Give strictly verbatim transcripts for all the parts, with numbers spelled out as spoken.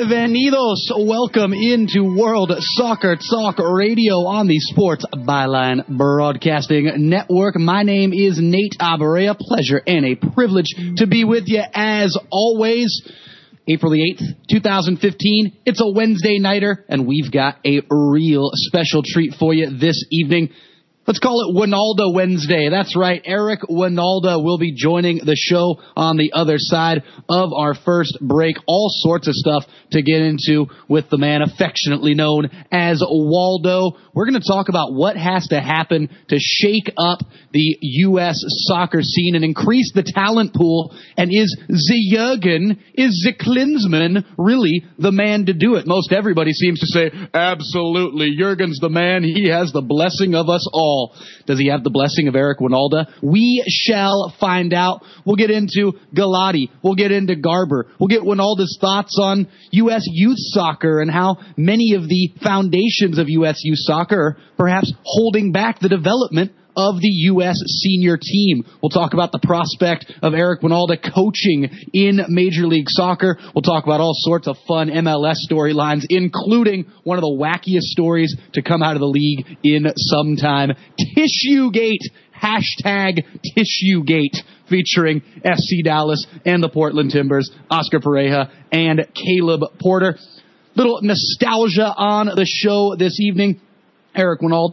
Bienvenidos. Welcome into World Soccer Talk Radio on the Sports Byline Broadcasting Network. My name is Nate Abaurrea. Pleasure and a privilege to be with you as always. April the eighth, twenty fifteen. It's a Wednesday nighter, and we've got a real special treat for you this evening. Let's call it Wynalda Wednesday. That's right. Eric Wynalda will be joining the show on the other side of our first break. All sorts of stuff to get into with the man affectionately known as Waldo. We're going to talk about what has to happen to shake up the U S soccer scene and increase the talent pool. And is the Jurgen, is the Klinsmann really the man to do it? Most everybody seems to say, absolutely, Jurgen's the man. He has the blessing of us all. Does he have the blessing of Eric Wynalda? We shall find out. We'll get into Galati. We'll get into Garber. We'll get Wynalda's thoughts on U S youth soccer and how many of the foundations of U S youth soccer are perhaps holding back the development of the U S senior team. We'll talk about the prospect of Eric Wynalda coaching in Major League Soccer. We'll talk about all sorts of fun M L S storylines, including one of the wackiest stories to come out of the league in some time. TissueGate, hashtag TissueGate, featuring F C Dallas and the Portland Timbers, Oscar Pareja and Caleb Porter. Little nostalgia on the show this evening. Eric Wynalda,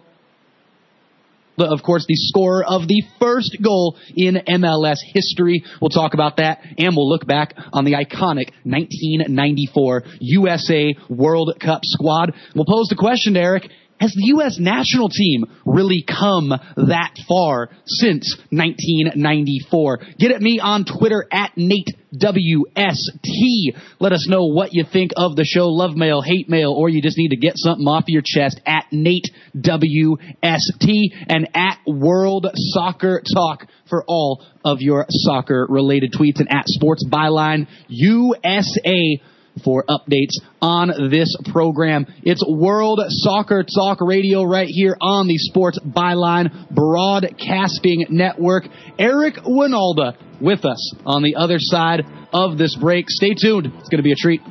of course, the scorer of the first goal in M L S history. We'll talk about that, and we'll look back on the iconic nineteen ninety-four U S A World Cup squad. We'll pose the question to Eric, has the U S national team really come that far since nineteen ninety-four? Get at me on Twitter at Nate W S T. Let us know what you think of the show. Love mail, hate mail, or you just need to get something off your chest at Nate W S T and at World Soccer Talk for all of your soccer-related tweets, and at Sports Byline U S A for updates on this program. It's World Soccer Talk Radio right here on the Sports Byline Broadcasting Network. Eric Wynalda with us on the other side of this break. Stay tuned. It's going to be a treat.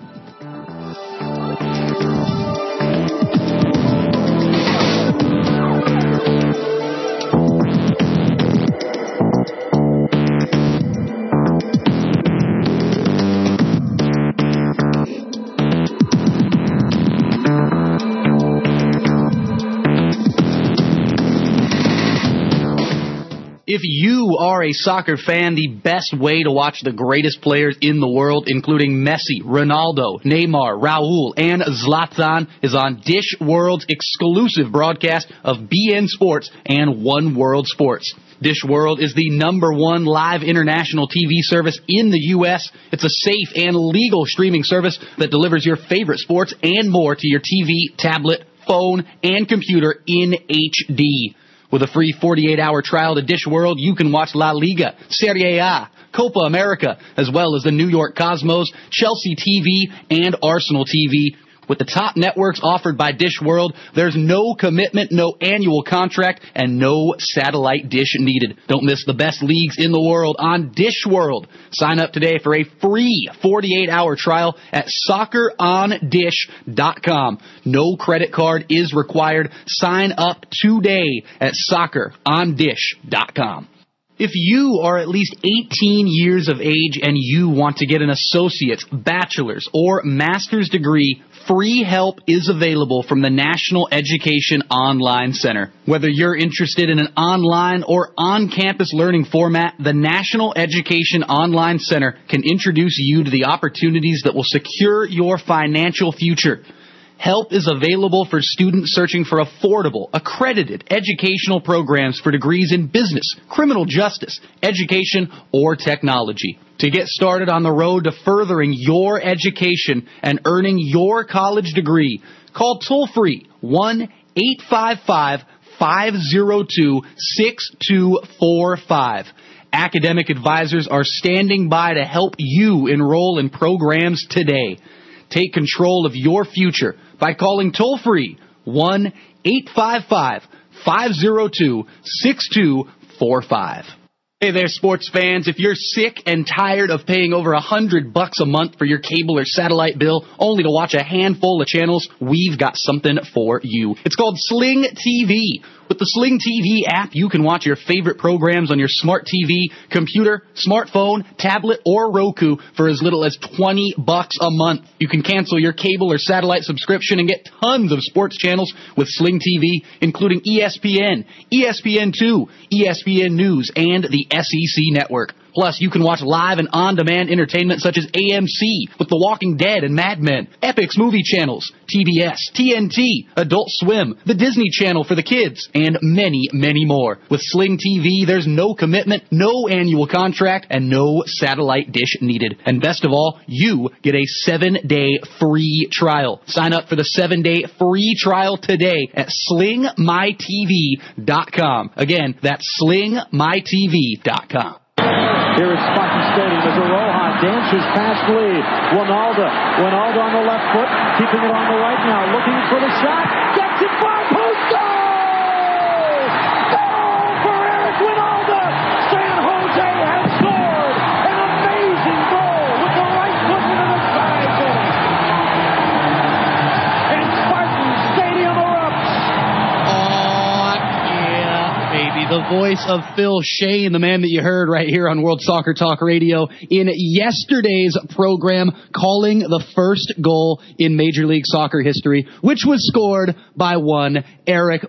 If you are a soccer fan, the best way to watch the greatest players in the world, including Messi, Ronaldo, Neymar, Raul, and Zlatan, is on Dish World's exclusive broadcast of B N Sports and One World Sports. Dish World is the number one live international T V service in the U S. It's a safe and legal streaming service that delivers your favorite sports and more to your T V, tablet, phone, and computer in H D. With a free forty-eight hour trial to Dish World, you can watch La Liga, Serie A, Copa America, as well as the New York Cosmos, Chelsea T V, and Arsenal T V. With the top networks offered by Dish World, there's no commitment, no annual contract, and no satellite dish needed. Don't miss the best leagues in the world on Dish World. Sign up today for a free forty-eight hour trial at soccer on dish dot com. No credit card is required. Sign up today at soccer on dish dot com. If you are at least eighteen years of age and you want to get an associate's, bachelor's, or master's degree, free help is available from the National Education Online Center. Whether you're interested in an online or on-campus learning format, the National Education Online Center can introduce you to the opportunities that will secure your financial future. Help is available for students searching for affordable, accredited educational programs for degrees in business, criminal justice, education, or technology. To get started on the road to furthering your education and earning your college degree, call toll-free one eight five five, five zero two, six two four five. Academic advisors are standing by to help you enroll in programs today. Take control of your future by calling toll-free one eight five five, five zero two, six two four five. Hey there, sports fans. If you're sick and tired of paying over a hundred bucks a month for your cable or satellite bill only to watch a handful of channels, we've got something for you. It's called Sling T V. With the Sling T V app, you can watch your favorite programs on your smart T V, computer, smartphone, tablet, or Roku for as little as twenty bucks a month. You can cancel your cable or satellite subscription and get tons of sports channels with Sling T V, including E S P N, E S P N two, E S P N News, and the S E C Network. Plus, you can watch live and on-demand entertainment such as A M C with The Walking Dead and Mad Men, Epix movie channels, T B S, T N T, Adult Swim, the Disney Channel for the kids, and many, many more. With Sling T V, there's no commitment, no annual contract, and no satellite dish needed. And best of all, you get a seven-day free trial. Sign up for the seven-day free trial today at sling my T V dot com. Again, that's sling my T V dot com. Here at Spartan Stadium as Rojas dances past Lee. Winalda. Winalda on the left foot, keeping it on the right now, looking for the shot. Gets it far post. Goal! Goal for Eric Winalda! San Jose has scored an amazing goal with the right foot into the side zone. And Spartan Stadium erupts. Oh, yeah, baby. The voice of Phil Shane, the man that you heard right here on World Soccer Talk Radio in yesterday's program, calling the first goal in Major League Soccer history, which was scored by one Eric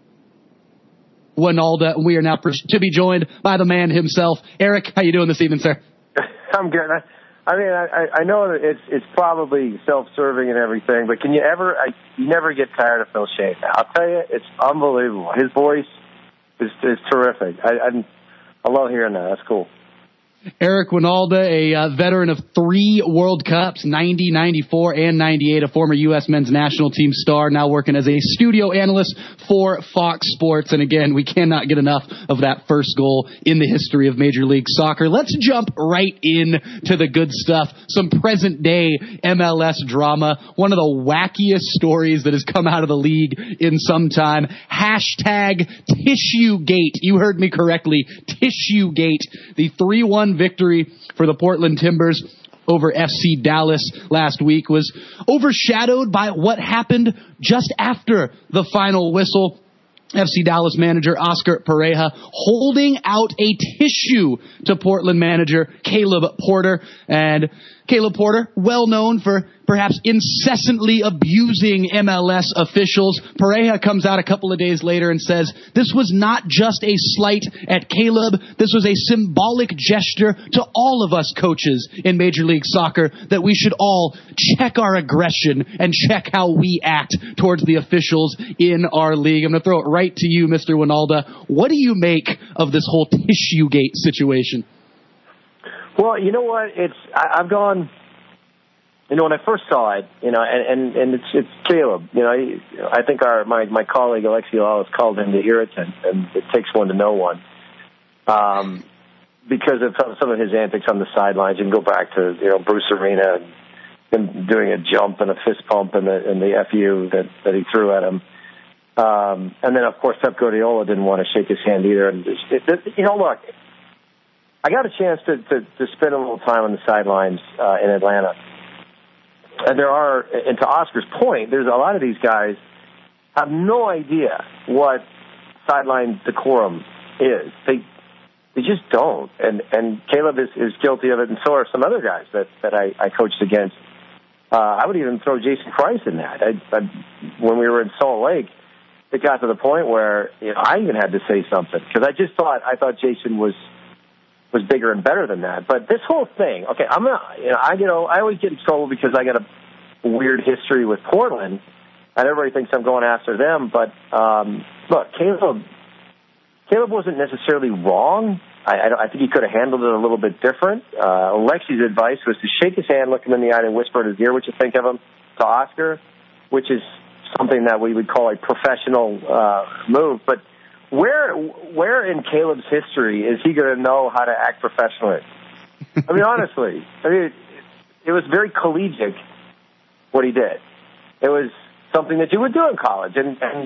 Winalda. We are now to be joined by the man himself. Eric, how you doing this evening, sir? I'm good. I, I mean, I, I know that it's it's probably self-serving and everything, but can you ever? I, you never get tired of Phil Shane. I'll tell you, it's unbelievable. His voice is is terrific. I, I I love hearing that. That's cool. Eric Winalda, a uh, veteran of three World Cups, ninety, ninety-four, and ninety-eight, a former U S men's national team star, now working as a studio analyst for Fox Sports. And again, we cannot get enough of that first goal in the history of Major League Soccer. Let's jump right in to the good stuff. Some present-day M L S drama. One of the wackiest stories that has come out of the league in some time. Hashtag TissueGate. You heard me correctly. TissueGate. The three one victory for the Portland Timbers over F C Dallas last week was overshadowed by what happened just after the final whistle. F C Dallas manager Oscar Pareja holding out a tissue to Portland manager Caleb Porter. And Caleb Porter, well known for perhaps incessantly abusing M L S officials. Pareja comes out a couple of days later and says, this was not just a slight at Caleb. This was a symbolic gesture to all of us coaches in Major League Soccer that we should all check our aggression and check how we act towards the officials in our league. I'm going to throw it right to you, Mister Winalda. What do you make of this whole TissueGate situation? Well, you know what? It's I, I've gone. You know, when I first saw it, you know, and and, and it's it's Caleb. You know, I, I think our my my colleague Alexi Lawless called him the irritant, and it takes one to know one. Um, because of some of his antics on the sidelines, you can go back to you know Bruce Arena and him doing a jump and a fist pump and the and the F U that that he threw at him. Um, and then of course Pep Guardiola didn't want to shake his hand either. And it, it, you know, look. I got a chance to, to, to spend a little time on the sidelines uh, in Atlanta. And there are, and to Oscar's point, there's a lot of these guys have no idea what sideline decorum is. They they just don't. And and Caleb is, is guilty of it, and so are some other guys that, that I, I coached against. Uh, I would even throw Jason Price in that. I, I, when we were in Salt Lake, it got to the point where you know I even had to say something because I just thought I thought Jason was. was bigger and better than that. But this whole thing, okay, I'm not, you know, I, you know, I always get in trouble because I got a weird history with Portland, and everybody thinks I'm going after them. But um, look, Caleb, Caleb wasn't necessarily wrong. I, I, I think he could have handled it a little bit different. Uh, Alexi's advice was to shake his hand, look him in the eye, and whisper in his ear what you think of him to Oscar, which is something that we would call a professional uh, move. But Where where in Caleb's history is he going to know how to act professionally? I mean, honestly, I mean, it was very collegiate what he did. It was something that you would do in college, and, and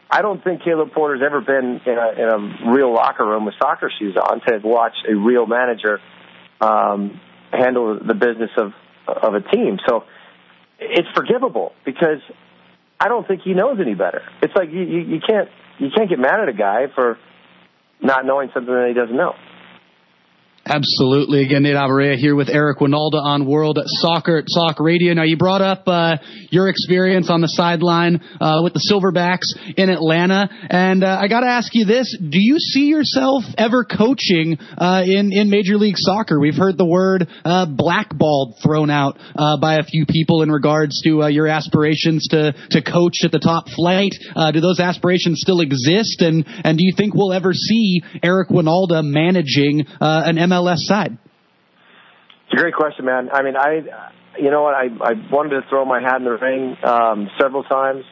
I don't think Caleb Porter's ever been in a, in a real locker room with soccer shoes on to watch a real manager um, handle the business of of a team. So it's forgivable because I don't think he knows any better. It's like you, you, you can't you can't get mad at a guy for not knowing something that he doesn't know. Absolutely. Again, Nate Abaurrea here with Eric Wynalda on World Soccer Talk Radio. Now, you brought up uh, your experience on the sideline uh, with the Silverbacks in Atlanta, and uh, I got to ask you this: do you see yourself ever coaching uh, in in Major League Soccer? We've heard the word uh, blackballed thrown out uh, by a few people in regards to uh, your aspirations to to coach at the top flight. Uh, do those aspirations still exist? And and do you think we'll ever see Eric Wynalda managing uh, an M L S side? It's a great question, man. I mean, I, you know what, I, I wanted to throw my hat in the ring um, several times.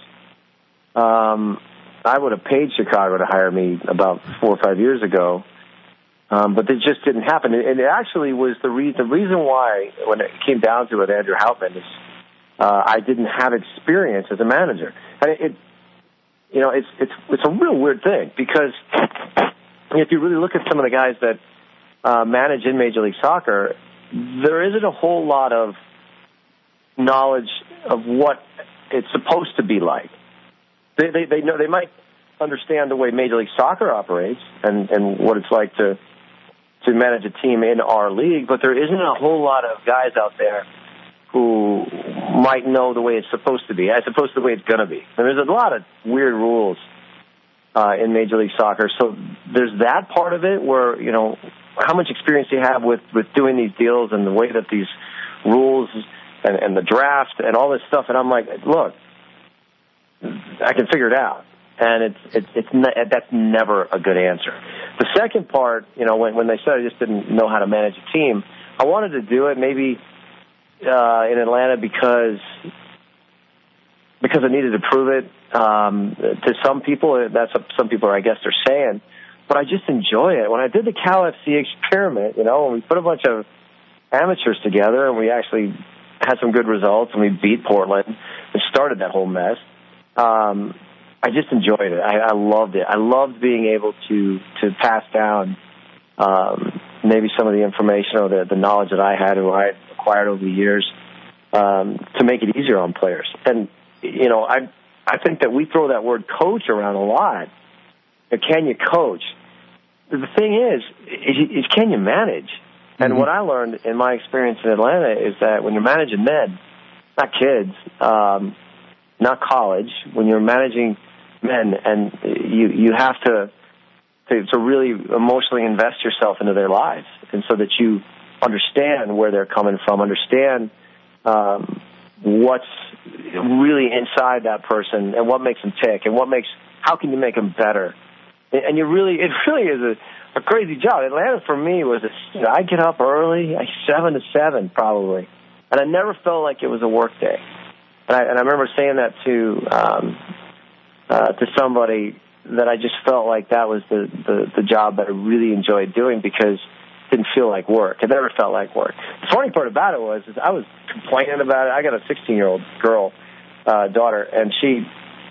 Um, I would have paid Chicago to hire me about four or five years ago, um, but it just didn't happen. And it actually was the reason. The reason why, when it came down to it, Andrew Houtman, is uh, I didn't have experience as a manager, and it, it you know, it's it's it's a real weird thing because if you really look at some of the guys that Uh, manage in Major League Soccer, there isn't a whole lot of knowledge of what it's supposed to be like. They, they, they know they might understand the way Major League Soccer operates and, and what it's like to to manage a team in our league, but there isn't a whole lot of guys out there who might know the way it's supposed to be, as opposed to the way it's going to be. And there's a lot of weird rules uh, in Major League Soccer, so there's that part of it where, you know, how much experience do you have with, with doing these deals and the way that these rules and, and the draft and all this stuff? And I'm like, look, I can figure it out. And it's, it's, it's ne- that's never a good answer. The second part, you know, when, when they said I just didn't know how to manage a team, I wanted to do it maybe uh, in Atlanta because, because I needed to prove it um, to some people. That's what some people, I guess, are saying. But I just enjoy it. When I did the Cal F C experiment, you know, when we put a bunch of amateurs together and we actually had some good results and we beat Portland and started that whole mess, um, I just enjoyed it. I, I loved it. I loved being able to, to pass down um, maybe some of the information or the, the knowledge that I had or I acquired over the years um, to make it easier on players. And, you know, I I think that we throw that word coach around a lot. Can you coach? The thing is, is, is can you manage? And mm-hmm. what I learned in my experience in Atlanta is that when you're managing men, not kids, um, not college, when you're managing men, and you you have to, to to really emotionally invest yourself into their lives, and so that you understand where they're coming from, understand um, what's really inside that person, and what makes them tick, and what makes how can you make them better. And you really, it really is a, a crazy job. Atlanta for me was, a, you know, I get up early, like seven to seven probably, and I never felt like it was a work day. And I, and I remember saying that to um, uh, to somebody that I just felt like that was the, the, the job that I really enjoyed doing because it didn't feel like work. It never felt like work. The funny part about it was is I was complaining about it. I got a sixteen-year-old girl, uh, daughter, and she.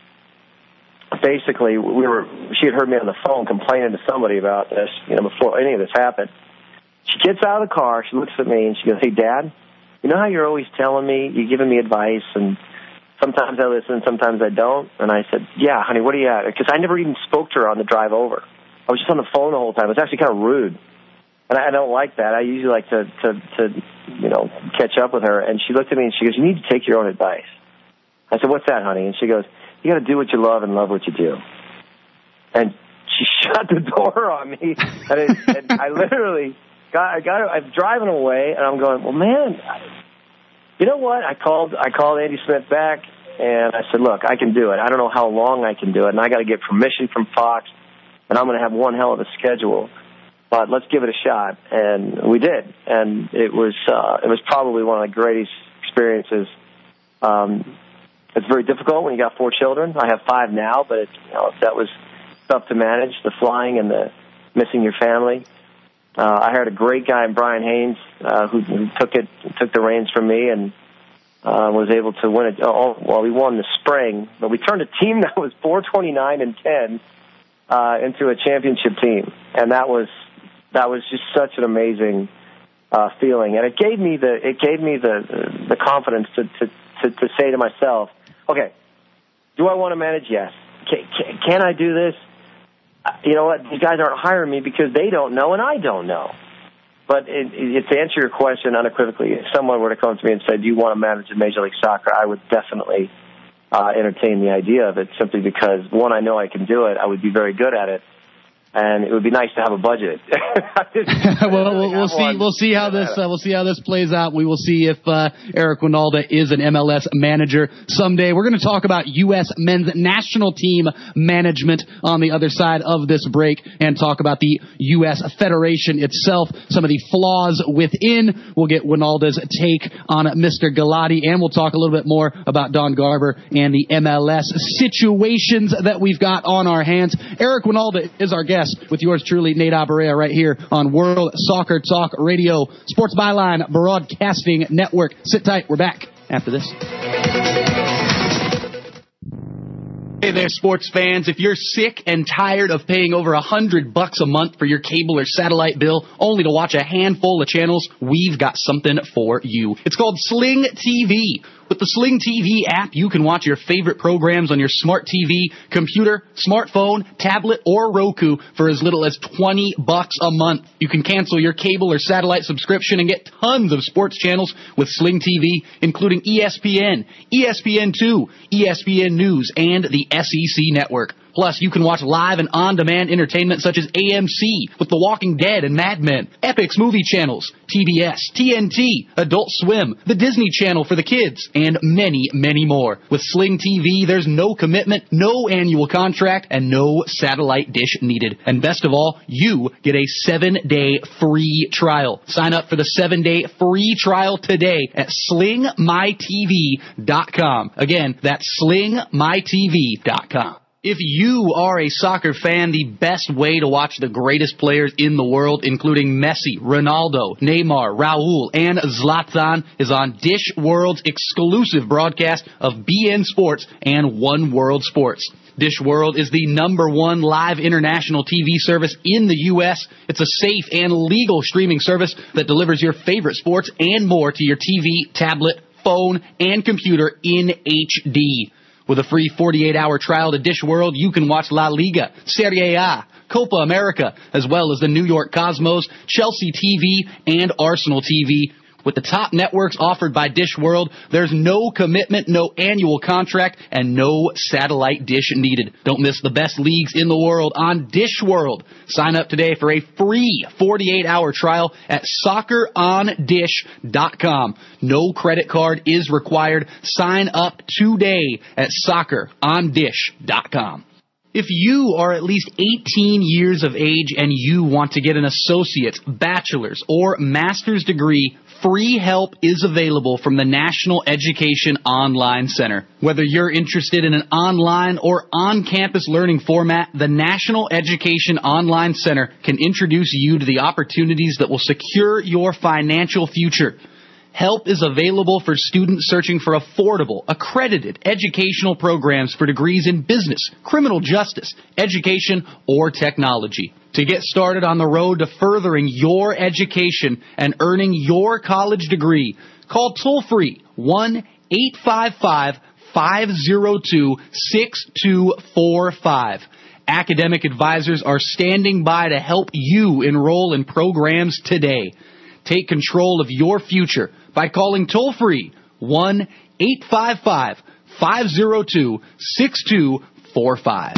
Basically, we were. She had heard me on the phone complaining to somebody about this, you know, before any of this happened. She gets out of the car, she looks at me, and she goes, "Hey, Dad, you know how you're always telling me, you're giving me advice, and sometimes I listen, sometimes I don't?" And I said, "Yeah, honey, what are you at?" Because I never even spoke to her on the drive over. I was just on the phone the whole time. It was actually kind of rude, and I don't like that. I usually like to, to, to, you know, catch up with her. And she looked at me and she goes, "You need to take your own advice." I said, "What's that, honey?" And she goes, "You got to do what you love and love what you do." And she shut the door on me, and, it, and I literally got, I got, I'm driving away, and I'm going, well, man, you know what? I called, I called Andy Smith back, and I said, look, I can do it. I don't know how long I can do it, and I got to get permission from Fox, and I'm going to have one hell of a schedule, but let's give it a shot. And we did, and it was, uh, it was probably one of the greatest experiences. Um, It's very difficult when you got four children. I have five now, but it's, you know, that was tough to manage, the flying and the missing your family. Uh, I hired a great guy, Brian Haynes, uh, who, who took it, took the reins from me, and uh, was able to win it. Oh, well, we won the spring, but we turned a team that was four twenty-nine and ten uh, into a championship team, and that was that was just such an amazing uh, feeling. And it gave me the it gave me the the confidence to to to, to say to myself, okay, do I want to manage? Yes. Can, can, can I do this? You know what? These guys aren't hiring me because they don't know and I don't know. But it, it, to answer your question unequivocally, if someone were to come to me and say, do you want to manage in Major League Soccer, I would definitely uh, entertain the idea of it, simply because, one, I know I can do it. I would be very good at it. And it would be nice to have a budget. well, we'll, we'll see. We'll see how this. Uh, we'll see how this plays out. We will see if uh, Eric Wynalda is an M L S manager someday. We're going to talk about U S men's national team management on the other side of this break, and talk about the U S Federation itself, some of the flaws within. We'll get Wynalda's take on Mister Galati, and we'll talk a little bit more about Don Garber and the M L S situations that we've got on our hands. Eric Wynalda is our guest, with yours truly, Nate Abaurrea, right here on World Soccer Talk Radio, Sports Byline Broadcasting Network. Sit tight. We're back after this. Hey there, sports fans. If you're sick and tired of paying over a hundred bucks a month for your cable or satellite bill only to watch a handful of channels, we've got something for you. It's called Sling T V. With the Sling T V app, you can watch your favorite programs on your smart T V, computer, smartphone, tablet, or Roku for as little as twenty bucks a month. You can cancel your cable or satellite subscription and get tons of sports channels with Sling T V, including E S P N, E S P N two, E S P N News, and the S E C Network. Plus, you can watch live and on-demand entertainment such as A M C with The Walking Dead and Mad Men, Epix movie channels, T B S, T N T, Adult Swim, the Disney Channel for the kids, and many, many more. With Sling T V, there's no commitment, no annual contract, and no satellite dish needed. And best of all, you get a seven-day free trial. Sign up for the seven-day free trial today at sling my T V dot com. Again, that's sling my T V dot com. If you are a soccer fan, the best way to watch the greatest players in the world, including Messi, Ronaldo, Neymar, Raul, and Zlatan, is on Dish World's exclusive broadcast of B N Sports and One World Sports. Dish World is the number one live international T V service in the U S. It's a safe and legal streaming service that delivers your favorite sports and more to your T V, tablet, phone, and computer in H D. With a free forty-eight hour trial to Dish World, you can watch La Liga, Serie A, Copa America, as well as the New York Cosmos, Chelsea T V, and Arsenal T V. With the top networks offered by Dish World, there's no commitment, no annual contract, and no satellite dish needed. Don't miss the best leagues in the world on Dish World. Sign up today for a free forty-eight hour trial at soccer on dish dot com. No credit card is required. Sign up today at soccer on dish dot com. If you are at least eighteen years of age and you want to get an associate's, bachelor's, or master's degree, free help is available from the National Education Online Center. Whether you're interested in an online or on-campus learning format, the National Education Online Center can introduce you to the opportunities that will secure your financial future. Help is available for students searching for affordable, accredited educational programs for degrees in business, criminal justice, education, or technology. To get started on the road to furthering your education and earning your college degree, call toll-free one eight five five, five zero two, six two four five. Academic advisors are standing by to help you enroll in programs today. Take control of your future by calling toll-free one eight five five, five zero two, six two four five.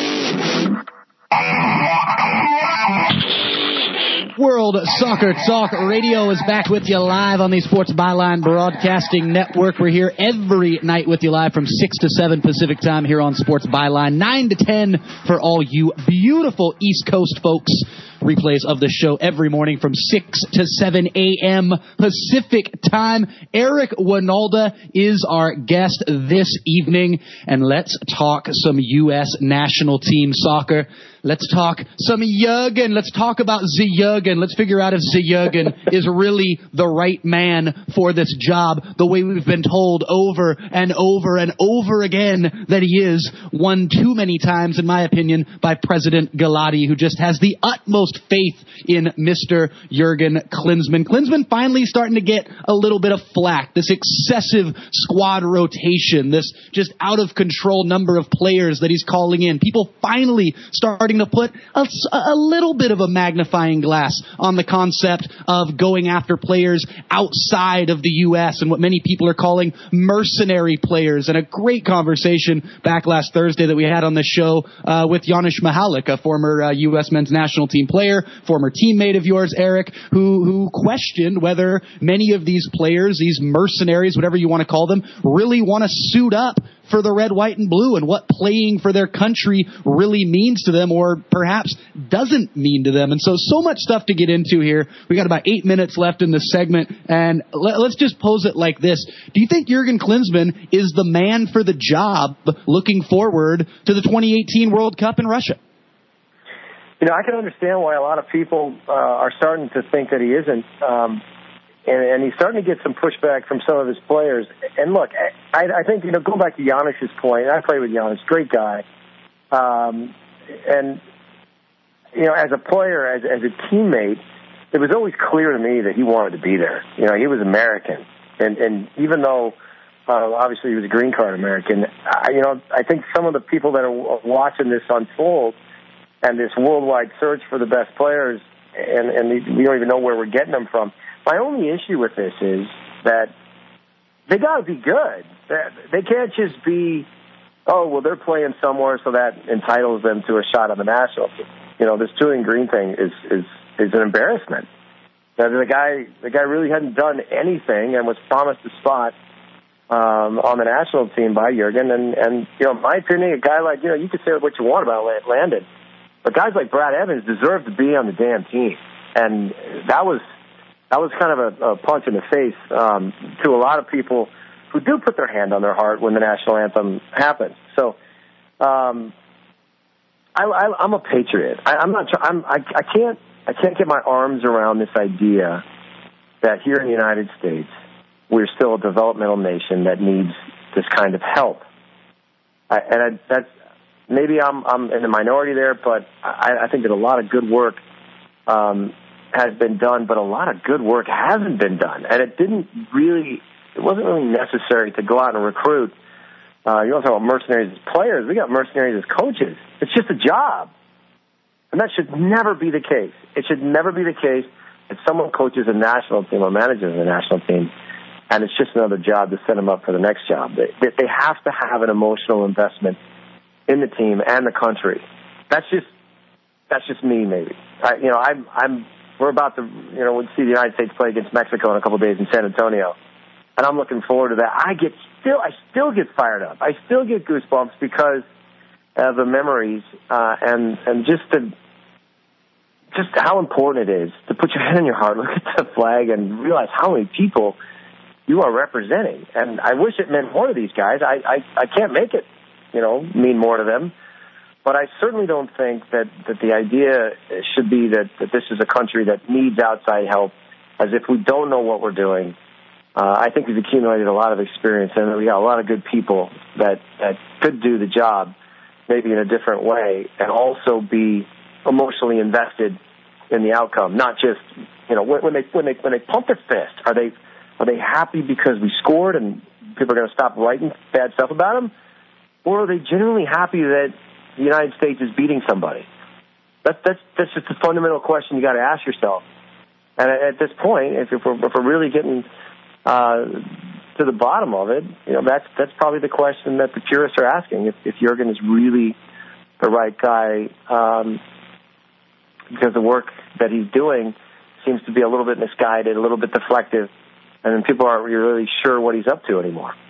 World Soccer Talk Radio is back with you live on the Sports Byline Broadcasting Network. We're here every night with you live from six to seven Pacific Time here on Sports Byline, nine to ten for all you beautiful East Coast folks. replays of the show every morning from six to seven a.m. Pacific time. Eric Wynalda is our guest this evening, and let's talk some U S national team soccer. Let's talk some Jurgen. Let's talk about the Jurgen. Let's figure out if the Jurgen is really the right man for this job, the way we've been told over and over and over again that he is, one too many times, in my opinion, by President Gulati, who just has the utmost faith in Mister Jurgen Klinsmann. Klinsmann finally starting to get a little bit of flack, this excessive squad rotation, this just out-of-control number of players that he's calling in. People finally starting to put a, a little bit of a magnifying glass on the concept of going after players outside of the U S and what many people are calling mercenary players. And a great conversation back last Thursday that we had on the show uh, with Janusz Mihalik, a former uh, U S men's national team player, former teammate of yours, Eric, who, who questioned whether many of these players, these mercenaries, whatever you want to call them, really want to suit up for the red, white, and blue, and what playing for their country really means to them, or perhaps doesn't mean to them. And so, so much stuff to get into here. We got about eight minutes left in this segment, and let, let's just pose it like this. Do you think Jurgen Klinsmann is the man for the job looking forward to the twenty eighteen World Cup in Russia? You know, I can understand why a lot of people uh, are starting to think that he isn't. Um, And, and he's starting to get some pushback from some of his players. And look, I, I think, you know, going back to Janusz's point, I played with Janusz, great guy. Um, and, you know, as a player, as, as a teammate, it was always clear to me that he wanted to be there. You know, he was American. And, and even though, uh, obviously he was a green card American, I, you know, I think some of the people that are watching this unfold and this worldwide search for the best players, and, and we don't even know where we're getting them from. My only issue with this is that they got to be good. They can't just be, oh, well, they're playing somewhere, so that entitles them to a shot on the national team. You know, this Julian Green thing is is is an embarrassment. Now, the guy the guy really hadn't done anything and was promised a spot um, on the national team by Jurgen. And, and, you know, in my opinion, a guy like, you know, you could say what you want about Landon, but guys like Brad Evans deserve to be on the damn team. And that was... That was kind of a, a punch in the face um, to a lot of people who do put their hand on their heart when the national anthem happens. So, um, I, I, I'm a patriot. I, I'm not. I'm, I, I can't. I can't get my arms around this idea that here in the United States we're still a developmental nation that needs this kind of help. I, and I, that's maybe I'm I'm in the minority there, but I, I think that a lot of good work Um, has been done, but a lot of good work hasn't been done. And it didn't really, it wasn't really necessary to go out and recruit. Uh, you want to talk about mercenaries as players. We got mercenaries as coaches. It's just a job. And that should never be the case. It should never be the case that someone coaches a national team or manages a national team, and it's just another job to set them up for the next job. They, they have to have an emotional investment in the team and the country. That's just, that's just me, maybe. I, you know, I'm, I'm, We're about to, you know, we'll see the United States play against Mexico in a couple of days in San Antonio, and I'm looking forward to that. I get still, I still get fired up. I still get goosebumps because of the memories uh, and and just the, just how important it is to put your hand on your heart, look at the flag, and realize how many people you are representing. And I wish it meant more to these guys. I I, I can't make it, you know, mean more to them. But I certainly don't think that, that the idea should be that, that this is a country that needs outside help, as if we don't know what we're doing. Uh, I think we've accumulated a lot of experience, and we got a lot of good people that, that could do the job maybe in a different way and also be emotionally invested in the outcome. Not just, you know, when, when they when they when they pump their fist, are they are they happy because we scored and people are going to stop writing bad stuff about them, or are they genuinely happy that the United States is beating somebody? That's that's that's just a fundamental question you got to ask yourself. And at this point, if, if, we're, if we're really getting uh, to the bottom of it, you know, that's that's probably the question that the purists are asking: if, if Jurgen is really the right guy, um, because the work that he's doing seems to be a little bit misguided, a little bit deflective, and then people aren't really sure what he's up to anymore.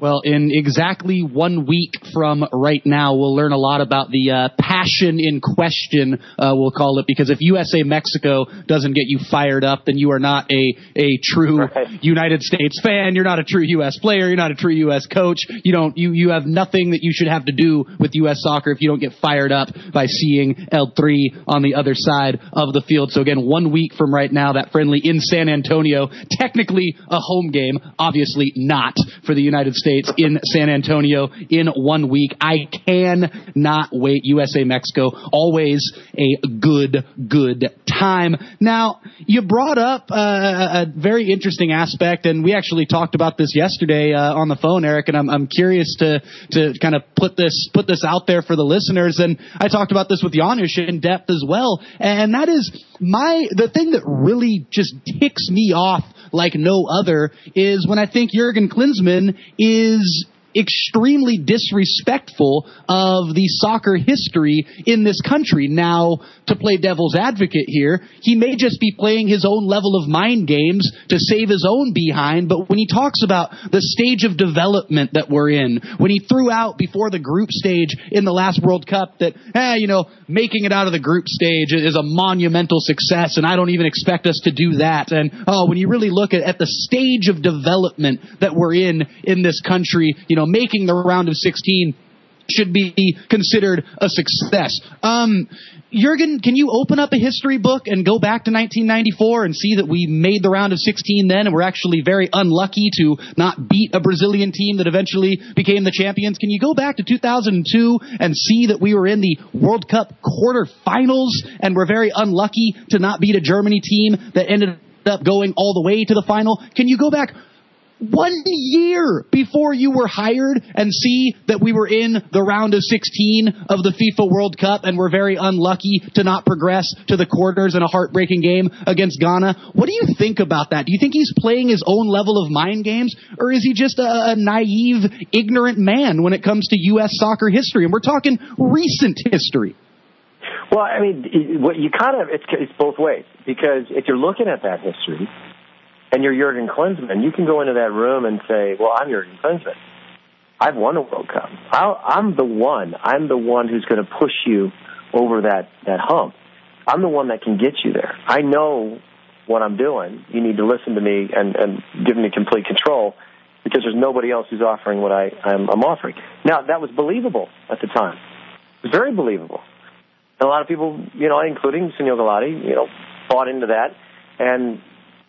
Well, in exactly one week from right now, we'll learn a lot about the uh, passion in question, uh, we'll call it, because if U S A Mexico doesn't get you fired up, then you are not a, a true right. United States fan. You're not a true U S player. You're not a true U S coach. You don't, you, you have nothing that you should have to do with U S soccer if you don't get fired up by seeing El Tri on the other side of the field. So again, one week from right now, that friendly in San Antonio, technically a home game, obviously not for the United States. In San Antonio in one week. I cannot wait. U S A Mexico, always a good, good time. Now, you brought up uh, a very interesting aspect, and we actually talked about this yesterday uh, on the phone, Eric, and I'm, I'm curious to to kind of put this put this out there for the listeners. And I talked about this with Janusz in depth as well, and that is my the thing that really just ticks me off like no other is when I think Jurgen Klinsmann is extremely disrespectful of the soccer history in this country. Now, to play devil's advocate here, he may just be playing his own level of mind games to save his own behind, but when he talks about the stage of development that we're in, when he threw out before the group stage in the last World Cup that, eh, you know, making it out of the group stage is a monumental success, and I don't even expect us to do that. And, oh, when you really look at, at the stage of development that we're in in this country, you know, making the round of sixteen should be considered a success. Um, Jurgen, can you open up a history book and go back to nineteen ninety-four and see that we made the round of sixteen then and we're actually very unlucky to not beat a Brazilian team that eventually became the champions? Can you go back to two thousand two and see that we were in the World Cup quarterfinals and we're very unlucky to not beat a Germany team that ended up going all the way to the final? Can you go back one year before you were hired and see that we were in the round of sixteen of the FIFA World Cup and we're very unlucky to not progress to the quarters in a heartbreaking game against Ghana? What do you think about that? Do you think he's playing his own level of mind games, or is he just a, a naive, ignorant man when it comes to U S soccer history? And we're talking recent history. Well, I mean, what you kind of, it's, it's both ways, because if you're looking at that history, and you're Jurgen Klinsmann, you can go into that room and say, well, I'm Jurgen Klinsmann. I've won a World Cup. I'll, I'm the one. I'm the one who's going to push you over that, that hump. I'm the one that can get you there. I know what I'm doing. You need to listen to me and, and give me complete control, because there's nobody else who's offering what I, I'm, I'm offering. Now, that was believable at the time. It was very believable. And a lot of people, you know, including Sunil Gulati, you know, bought into that. And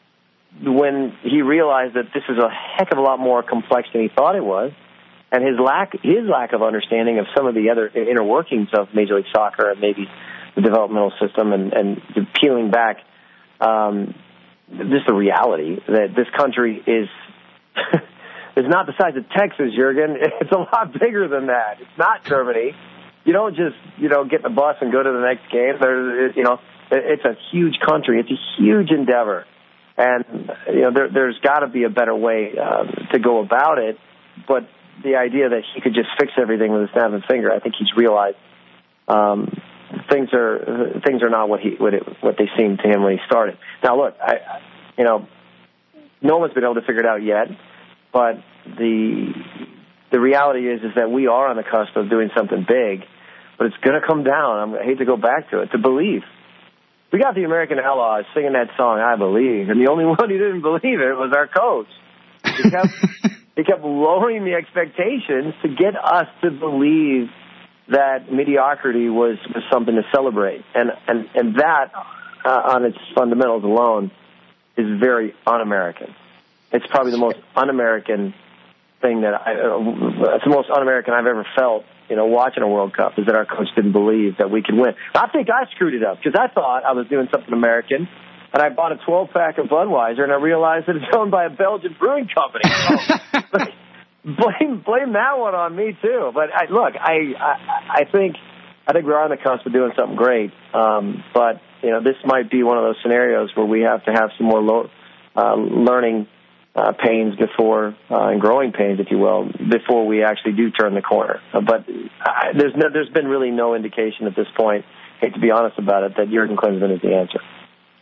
when he realized that this is a heck of a lot more complex than he thought it was, and his lack his lack of understanding of some of the other inner workings of Major League Soccer and maybe the developmental system, and, and peeling back um, just the reality that this country is is not the size of Texas, Jurgen. It's a lot bigger than that. It's not Germany. You don't just, you know, get in the bus and go to the next game. There's, you know, it's a huge country. It's a huge endeavor. And, you know, there, there's got to be a better way uh, to go about it. But the idea that he could just fix everything with a snap of a finger, I think he's realized um, things are things are not what he what, it, what they seemed to him when he started. Now, look, I, you know, no one's been able to figure it out yet. But the the reality is is that we are on the cusp of doing something big. But it's going to come down. I'm, I hate to go back to it, to believe. We got the American Outlaws singing that song, I Believe, and the only one who didn't believe it was our coach. He kept, he kept lowering the expectations to get us to believe that mediocrity was, was something to celebrate. And, and, and that, uh, on its fundamentals alone, is very un-American. It's probably the most un-American thing that I, uh, it's the most un-American I've ever felt, you know, watching a World Cup, is that our coach didn't believe that we could win. I think I screwed it up, because I thought I was doing something American, and I bought a twelve-pack of Budweiser, and I realized that it's owned by a Belgian brewing company. So, blame blame that one on me, too. But, I, look, I, I I think I think we're on the cusp of doing something great. Um, but, you know, this might be one of those scenarios where we have to have some more lo- uh, learning Uh, pains before, uh, and growing pains, if you will, before we actually do turn the corner. Uh, but I, there's no, there's been really no indication at this point, hate to be honest about it, that Jurgen Klinsmann is the answer.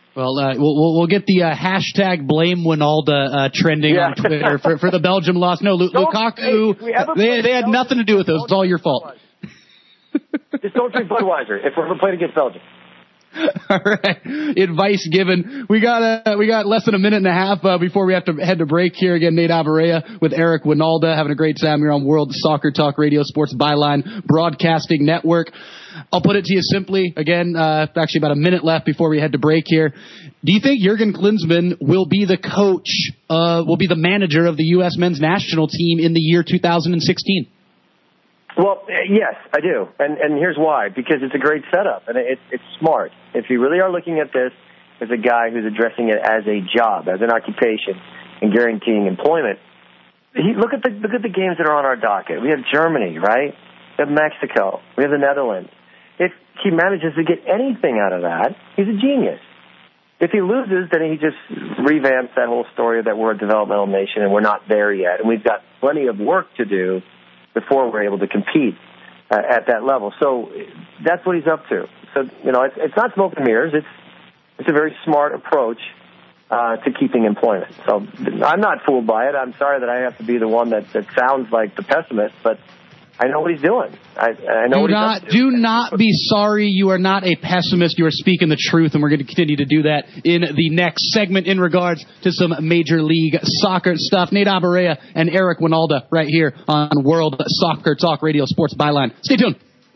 Well, uh, we'll, we'll we'll get the uh, hashtag blame Winalda uh, trending yeah. on Twitter for, for the Belgium loss. No, Lu- Lukaku, they, they had nothing to do with it. It was all your fault. Just don't drink Budweiser if we're ever playing against Belgium. All right, advice given. We got uh, we got less than a minute and a half uh, before we have to head to break here. Again, Nate Abaurrea with Eric Winalda having a great time here on World Soccer Talk Radio Sports Byline Broadcasting Network. I'll put it to you simply. Again, uh, actually about a minute left before we head to break here. Do you think Jurgen Klinsmann will be the coach, uh, will be the manager of the U S men's national team in the year two thousand sixteen? Well, yes, I do. And and here's why. Because it's a great setup, and it, it's smart. If you really are looking at this as a guy who's addressing it as a job, as an occupation, and guaranteeing employment, he, look at the look at the games that are on our docket. We have Germany, right? We have Mexico. We have the Netherlands. If he manages to get anything out of that, he's a genius. If he loses, then he just revamps that whole story that we're a developmental nation and we're not there yet, and we've got plenty of work to do before we're able to compete uh, at that level. So that's what he's up to. So, you know, it's, it's not smoke and mirrors. It's it's a very smart approach uh, to keeping employment. So I'm not fooled by it. I'm sorry that I have to be the one that, that sounds like the pessimist, but I know what he's doing. I, I know do what he's not, up to. Do not be sorry. You are not a pessimist. You are speaking the truth, and we're going to continue to do that in the next segment in regards to some Major League Soccer stuff. Nate Abaurrea and Eric Winalda right here on World Soccer Talk Radio Sports Byline. Stay tuned.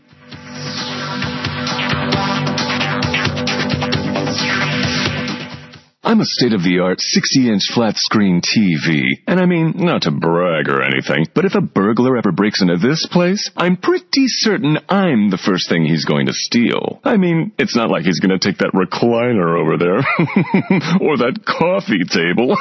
I'm a state-of-the-art sixty-inch flat-screen T V. And I mean, not to brag or anything, but if a burglar ever breaks into this place, I'm pretty certain I'm the first thing he's going to steal. I mean, it's not like he's going to take that recliner over there. Or that coffee table.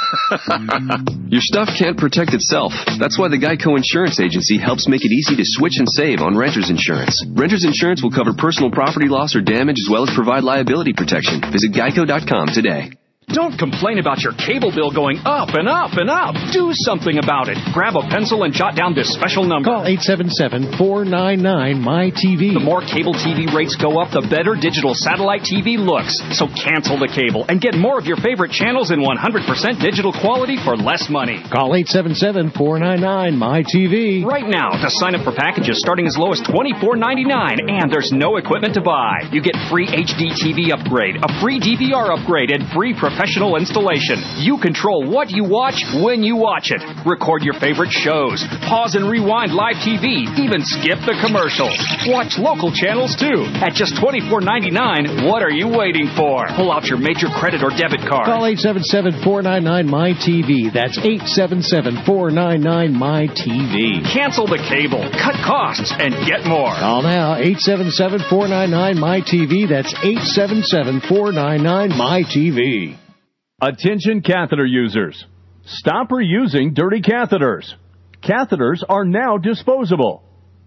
Your stuff can't protect itself. That's why the Geico Insurance Agency helps make it easy to switch and save on renter's insurance. Renter's insurance will cover personal property loss or damage as well as provide liability protection. Visit geico dot com today. Don't complain about your cable bill going up and up and up. Do something about it. Grab a pencil and jot down this special number. Call eight seven seven, four nine nine, M Y T V. The more cable T V rates go up, the better digital satellite T V looks. So cancel the cable and get more of your favorite channels in one hundred percent digital quality for less money. Call eight seven seven, four nine nine, M Y T V. Right now to sign up for packages starting as low as twenty-four ninety-nine, and there's no equipment to buy. You get free H D T V upgrade, a free D V R upgrade, and free professional installation. You control what you watch when you watch it. Record your favorite shows. Pause and rewind live T V. Even skip the commercials. Watch local channels too. At just twenty-four ninety-nine, what are you waiting for? Pull out your major credit or debit card. Call eight seven seven, four nine nine, M Y T V. That's eight seven seven, four nine nine, M Y T V. Cancel the cable, cut costs, and get more. Call now, eight seven seven, four nine nine, M Y T V. That's eight seven seven, four nine nine, M Y T V. Attention catheter users. Stop reusing dirty catheters. Catheters are now disposable.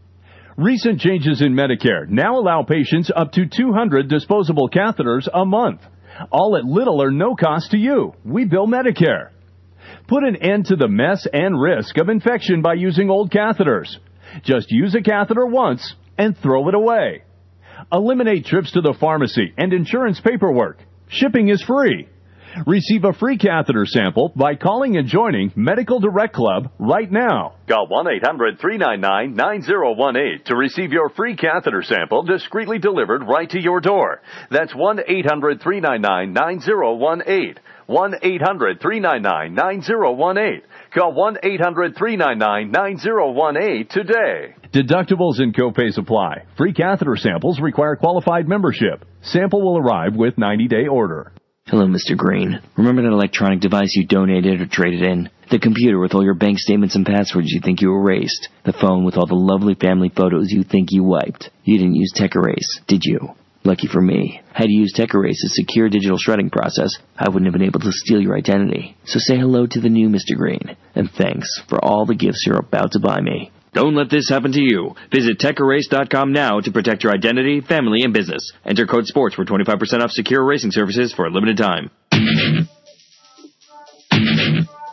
Recent changes in Medicare now allow patients up to two hundred disposable catheters a month, all at little or no cost to you. We bill Medicare. Put an end to the mess and risk of infection by using old catheters. Just use a catheter once and throw it away. Eliminate trips to the pharmacy and insurance paperwork. Shipping is free. Receive a free catheter sample by calling and joining Medical Direct Club right now. Call one eight hundred, three nine nine, nine zero one eight to receive your free catheter sample discreetly delivered right to your door. That's one eight hundred, three nine nine, nine zero one eight. one eight hundred, three nine nine, nine zero one eight. Call one eight hundred, three nine nine, nine zero one eight today. Deductibles and copays apply. Free catheter samples require qualified membership. Sample will arrive with ninety-day order. Hello, Mister Green. Remember that electronic device you donated or traded in? The computer with all your bank statements and passwords you think you erased? The phone with all the lovely family photos you think you wiped? You didn't use TechErase, did you? Lucky for me. Had you used TechErase's secure digital shredding process, I wouldn't have been able to steal your identity. So say hello to the new Mister Green. And thanks for all the gifts you're about to buy me. Don't let this happen to you. Visit Tech Erase dot com now to protect your identity, family, and business. Enter code SPORTS for twenty-five percent off secure erasing services for a limited time.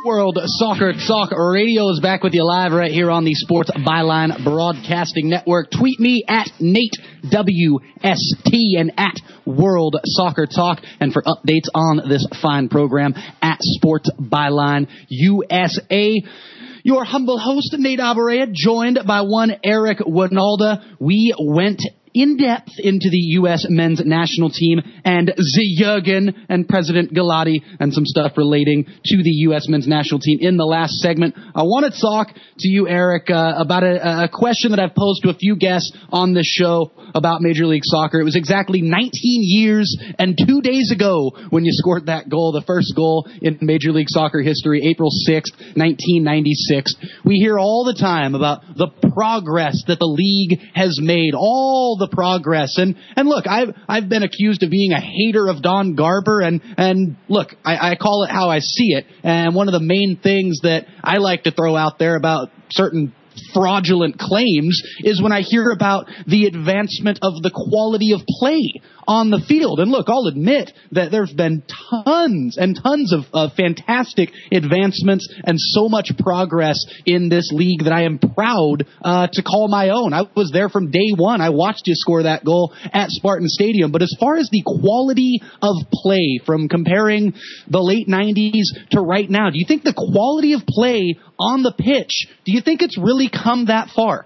World Soccer Talk Radio is back with you live right here on the Sports Byline Broadcasting Network. Tweet me at Nate W S T and at World Soccer Talk. And for updates on this fine program, at Sports Byline U S A. Your humble host, Nate Abarea, joined by one Eric Winalda. We went in depth into the U S men's national team and Zjurgen and President Galati and some stuff relating to the U S men's national team in the last segment. I want to talk to you, Eric, uh, about a, a question that I've posed to a few guests on this show about Major League Soccer. It was exactly nineteen years and two days ago when you scored that goal, the first goal in Major League Soccer history, April sixth, nineteen ninety-six. We hear all the time about the progress that the league has made, all the progress. And, and look, I've, I've been accused of being a hater of Don Garber. And, and look, I, I call it how I see it. And one of the main things that I like to throw out there about certain fraudulent claims is when I hear about the advancement of the quality of play on the field. And look, I'll admit that there's been tons and tons of uh, fantastic advancements and so much progress in this league that I am proud uh, to call my own. I was there from day one. I watched you score that goal at Spartan Stadium. But as far as the quality of play from comparing the late nineties to right now, do you think the quality of play on the pitch, do you think it's really come that far?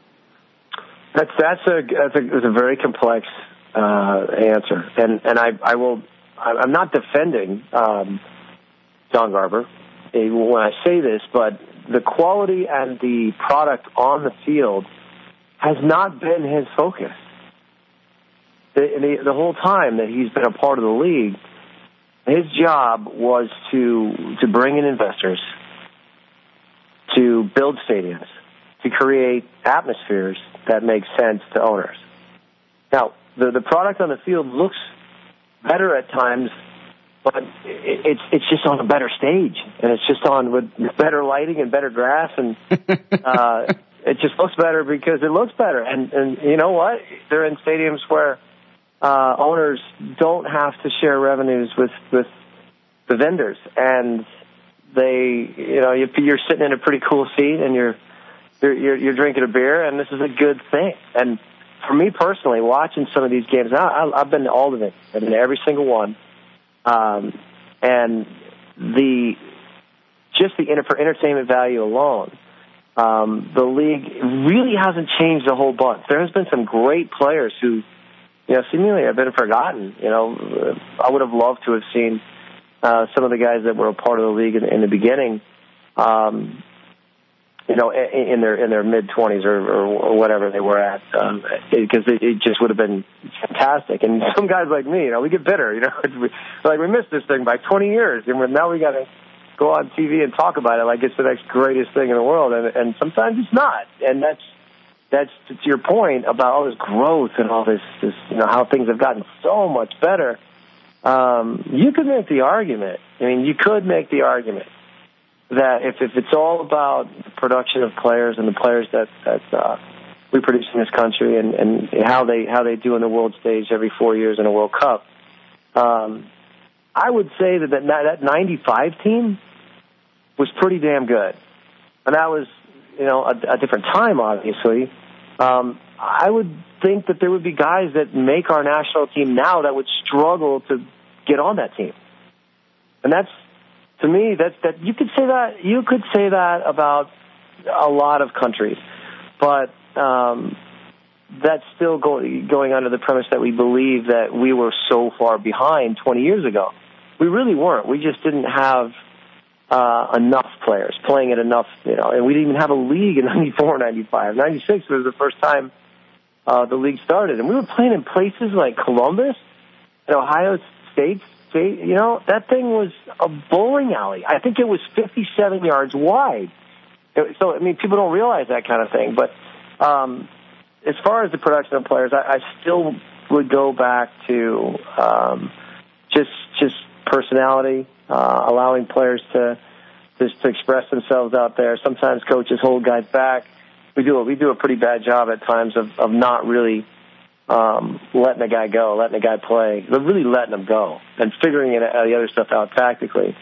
That's that's a that's a, that's a very complex uh, answer, and and I I will I'm not defending um, Don Garber when I say this, but the quality and the product on the field has not been his focus. The, the, the whole time that he's been a part of the league, his job was to to bring in investors, to build stadiums, to create atmospheres that make sense to owners. Now, the the product on the field looks better at times, but it, it's it's just on a better stage, and it's just on with better lighting and better grass, and uh, it just looks better because it looks better. And and you know what? They're in stadiums where uh, owners don't have to share revenues with with the vendors, and they, you know, you're sitting in a pretty cool seat, and you're you're you're, you're drinking a beer, and this is a good thing. And for me personally, watching some of these games, I, I've been to all of it. I've been to every single one, um, and the just the for entertainment value alone, um, the league really hasn't changed a whole bunch. There has been some great players who, you know, seemingly have been forgotten. You know, I would have loved to have seen uh, some of the guys that were a part of the league in, in the beginning. Um, You know, in their in their mid twenties or, or whatever they were at, um, because it, it just would have been fantastic. And some guys like me, you know, we get bitter. You know, like we missed this thing by twenty years, and we're, now we got to go on T V and talk about it like it's the next greatest thing in the world. And, and sometimes it's not. And that's that's to your point about all this growth and all this, this you know, how things have gotten so much better. Um, you could make the argument. I mean, you could make the argument that if, if it's all about the production of players and the players that, that uh, we produce in this country and, and how they how they do in the world stage every four years in a World Cup, um, I would say that that, that ninety-five team was pretty damn good. And that was, you know, a, a different time, obviously. Um, I would think that there would be guys that make our national team now that would struggle to get on that team. And that's, to me, that's, that you could say that you could say that about a lot of countries, but um, that's still go, going under the premise that we believe that we were so far behind twenty years ago. We really weren't. We just didn't have uh, enough players playing at enough, you know, and we didn't even have a league in ninety-four, ninety-five. ninety-six was the first time uh, the league started, and we were playing in places like Columbus and Ohio State. You know, that thing was a bowling alley. I think it was fifty-seven yards wide. So, I mean, people don't realize that kind of thing. But um, as far as the production of players, I, I still would go back to um, just just personality, uh, allowing players to just to express themselves out there. Sometimes coaches hold guys back. We do a, we do a pretty bad job at times of, of not really Um, letting a guy go, letting a guy play, really letting him go, and figuring it, uh, the other stuff out tactically.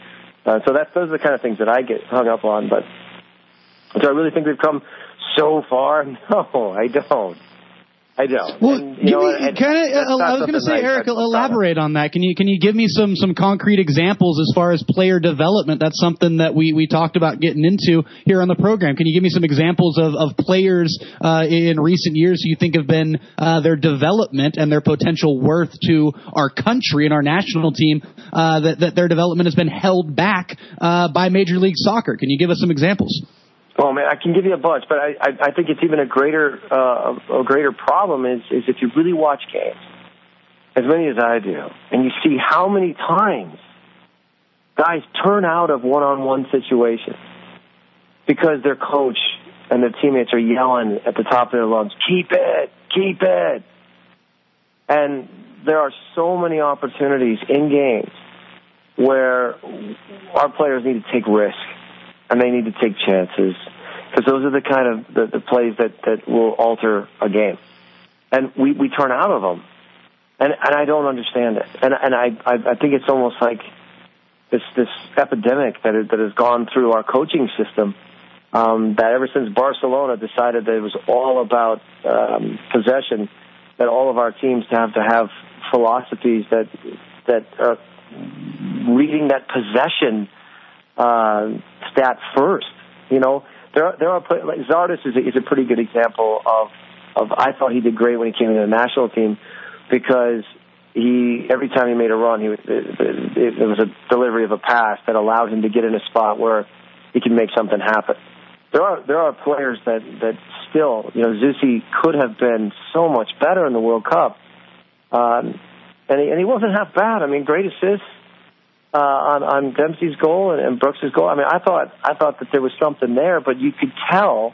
Uh, so that's those are the kind of things that I get hung up on. But do I really think we've come so far? No, I don't. I don't. Well, and, you know, and, kind of. I was going to say, Eric, elaborate on that. Can you can you give me some some concrete examples as far as player development? That's something that we, we talked about getting into here on the program. Can you give me some examples of of players uh, in recent years who you think have been uh, their development and their potential worth to our country and our national team uh, that that their development has been held back uh, by Major League Soccer? Can you give us some examples? Well, man, I can give you a bunch, but I, I, I think it's even a greater uh, a greater problem is, is if you really watch games, as many as I do, and you see how many times guys turn out of one-on-one situations because their coach and their teammates are yelling at the top of their lungs, keep it, keep it. And there are so many opportunities in games where our players need to take risks. And they need to take chances, because those are the kind of the, the plays that, that will alter a game. And we, we turn out of them, and and I don't understand it. And and I I, I think it's almost like this this epidemic that is, that has gone through our coaching system. Um, that ever since Barcelona decided that it was all about um, possession, that all of our teams have to have philosophies that that are reading that possession Uh, stat first. You know, there are, there are like Zardes is a, is a pretty good example of of I thought he did great when he came into the national team, because he every time he made a run, he it, it, it was a delivery of a pass that allowed him to get in a spot where he can make something happen. There are there are players that that still, you know, Zusi could have been so much better in the World Cup, um, and he, and he wasn't half bad. I mean, great assists. Uh, on, on Dempsey's goal and, and Brooks' goal. I mean, I thought I thought that there was something there, but you could tell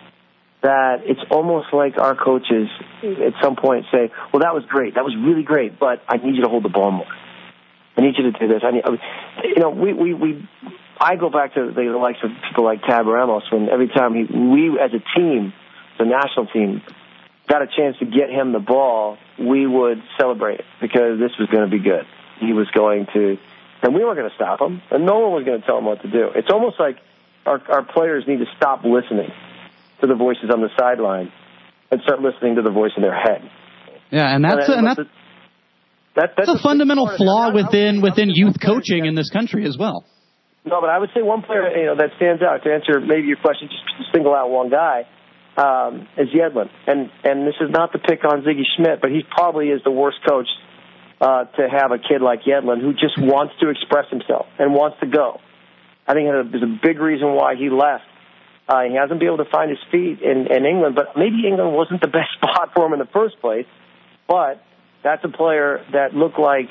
that it's almost like our coaches at some point say, "Well, that was great, that was really great, but I need you to hold the ball more. I need you to do this." I need, I mean, you know, we we we. I go back to the likes of people like Tab Ramos, when every time he, we as a team, the national team, got a chance to get him the ball, we would celebrate it because this was going to be good. He was going to. And we weren't going to stop him, and no one was going to tell him what to do. It's almost like our, our players need to stop listening to the voices on the sideline and start listening to the voice in their head. Yeah, and that's and, and that's, that, that's, that's a, a fundamental flaw within within youth coaching in this country as well. No, but I would say one player, you know, that stands out to answer maybe your question, just to single out one guy, um, is Yedlin. And and this is not to pick on Ziggy Schmidt, but he probably is the worst coach. Uh, to have a kid like Yedlin who just wants to express himself and wants to go. I think there's a big reason why he left. Uh, he hasn't been able to find his feet in, in England, but maybe England wasn't the best spot for him in the first place. But that's a player that looked like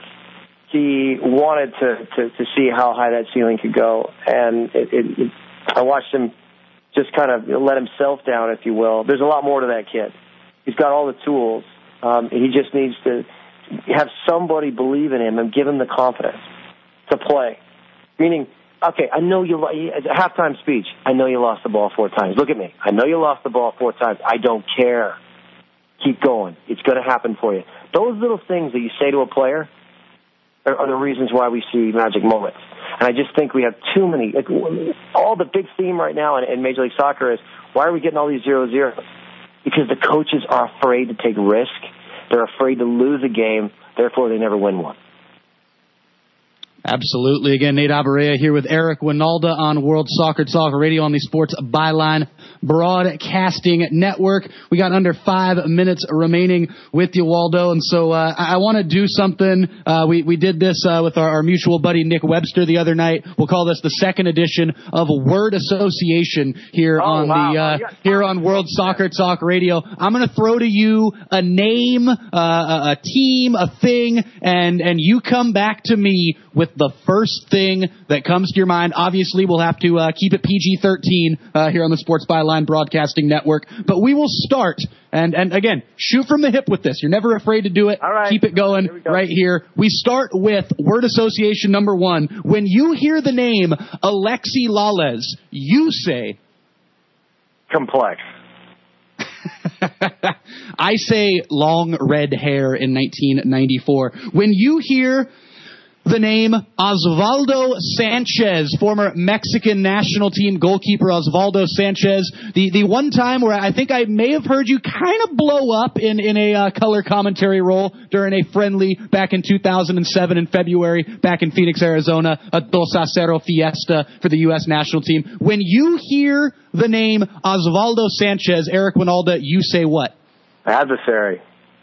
he wanted to, to, to see how high that ceiling could go. And it, it, it, I watched him just kind of let himself down, if you will. There's a lot more to that kid. He's got all the tools. Um, he just needs to have somebody believe in him and give him the confidence to play. Meaning, okay, I know you, at a halftime speech, I know you lost the ball four times. Look at me. I know you lost the ball four times. I don't care. Keep going. It's going to happen for you. Those little things that you say to a player are, are the reasons why we see magic moments. And I just think we have too many. Like, all the big theme right now in, in Major League Soccer is, why are we getting all these zero zeros? Because the coaches are afraid to take risk. They're afraid to lose a game, therefore they never win one. Absolutely. Again, Nate Abaurrea here with Eric Wynalda on World Soccer Talk Radio on the Sports Byline Broadcasting Network. We got under five minutes remaining with you, Waldo, and so uh, I, I want to do something. Uh, we, we did this uh, with our, our mutual buddy Nick Webster the other night. We'll call this the second edition of Word Association here oh, on wow. the uh, oh, here on World Soccer Talk Radio. I'm going to throw to you a name, uh, a, a team, a thing, and and you come back to me with the first thing that comes to your mind. Obviously, we'll have to uh, keep it P G thirteen uh, here on the Sports Byline Broadcasting Network. But we will start, and, and again, shoot from the hip with this. You're never afraid to do it. All right. Keep it going Here go. right here. We start with word association number one. When you hear the name Alexi Lalas, you say... complex. I say long red hair in nineteen ninety-four. When you hear the name Osvaldo Sanchez, former Mexican national team goalkeeper Osvaldo Sanchez. The the one time where I think I may have heard you kind of blow up in, in a uh, color commentary role during a friendly back in two thousand seven in February back in Phoenix, Arizona, a Dos a Cero fiesta for the U S national team. When you hear the name Osvaldo Sanchez, Eric Winalda, you say what? Adversary.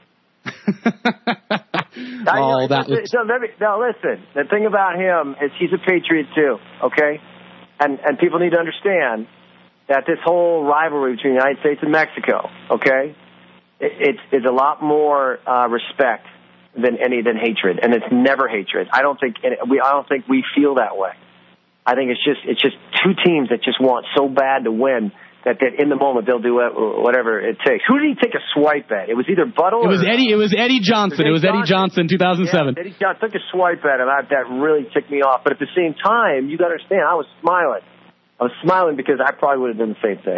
Oh, that was... so let me, now listen, the thing about him is he's a patriot too, okay? And and people need to understand that this whole rivalry between the United States and Mexico, okay, it, it's, it's a lot more uh, respect than any than hatred, and it's never hatred. I don't think we I don't think we feel that way. I think it's just it's just two teams that just want so bad to win that, that in the moment they'll do whatever it takes. Who did he take a swipe at? It was either Buttle. It was or, Eddie. It was Eddie Johnson. It was Eddie Johnson, two thousand seven. Yeah, Eddie Johnson took a swipe at him. I, that really ticked me off. But at the same time, you got to understand, I was smiling. I was smiling because I probably would have done the same